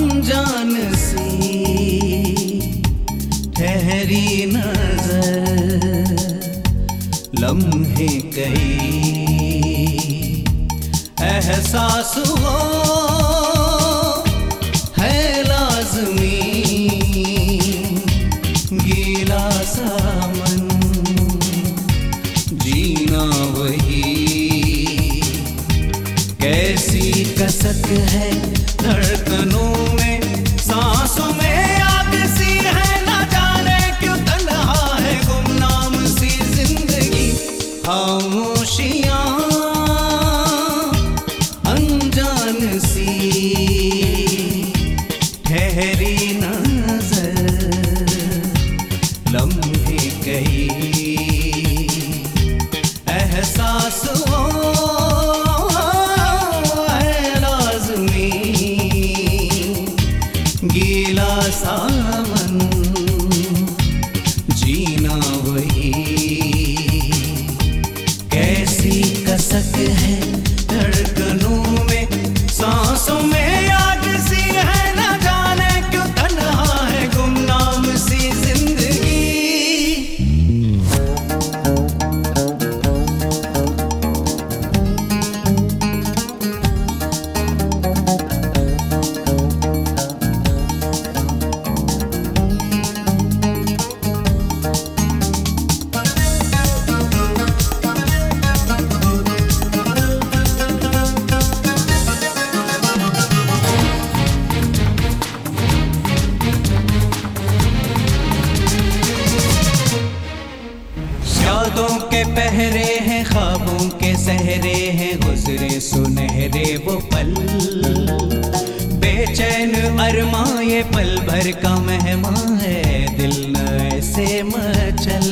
अनजान सी ठहरी नजर, लम्हे कई एहसास हो है लाज़मी, गीला सा मन जीना वही, कैसी कसक है धड़कनों में, सांसों में आग सी है, न जाने क्यों तन्हा है गुमनाम सी जिंदगी। खामोशियां अनजान सी ठहरी नजर, लम्हे कई एहसास हो गीला सा मन जीना वही, कैसी कसक है धड़कनों में, सांसों में आग सी है, न जाने क्यों तन्हा है गुमनाम सी जिंदगी। यादों के पहरे हैं, ख्वाबों के सहरे हैं, गुजरे सुनहरे वो पल, बेचैन अरमां ये पल भर का मेहमान है, दिल न ऐसे मचल।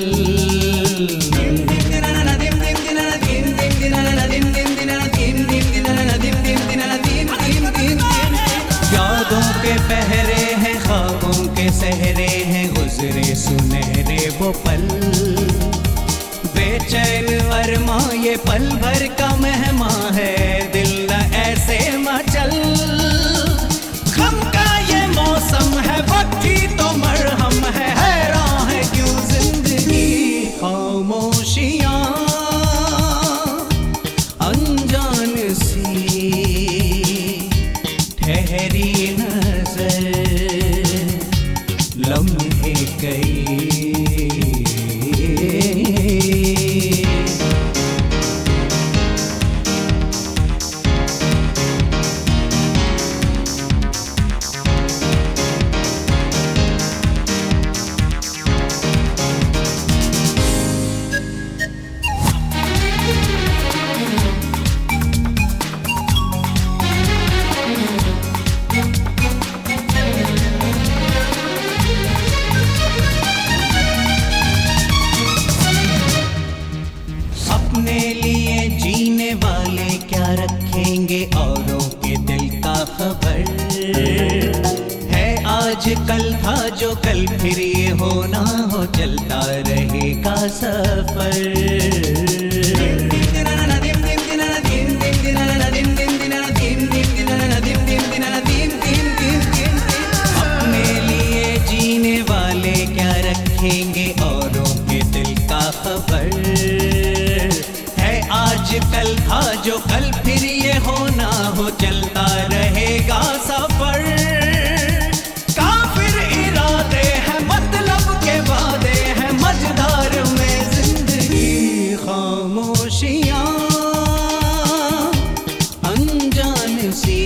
यादों के पहरे हैं, ख्वाबों के सहरे हैं, गुजरे सुनहरे वो पल, बेचैन अरमां ये पल भर का मेहमान है, दिल न ऐसे मचल। गम का ये मौसम है, वक्त की तो मरहम है, हैरान है क्यों जिंदगी। खामोशियां अनजान सी ठहरी नजर, लम्हे कई अपने लिए जीने वाले क्या रखेंगे औरों के दिल का खबर है, आज कल था जो कल फिर ये होना हो, चलता रहेगा सफर। अपने लिए जीने वाले क्या रखेंगे औरों के दिल का खबर, आज कल था जो कल फिर ये होना हो, चलता रहेगा सफर। काफिर इरादे हैं, मतलब के वादे हैं, मझधार में जिंदगी। खामोशियां अनजान सी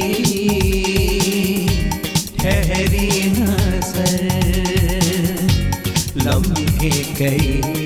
ठहरी नजर, लम्हे कई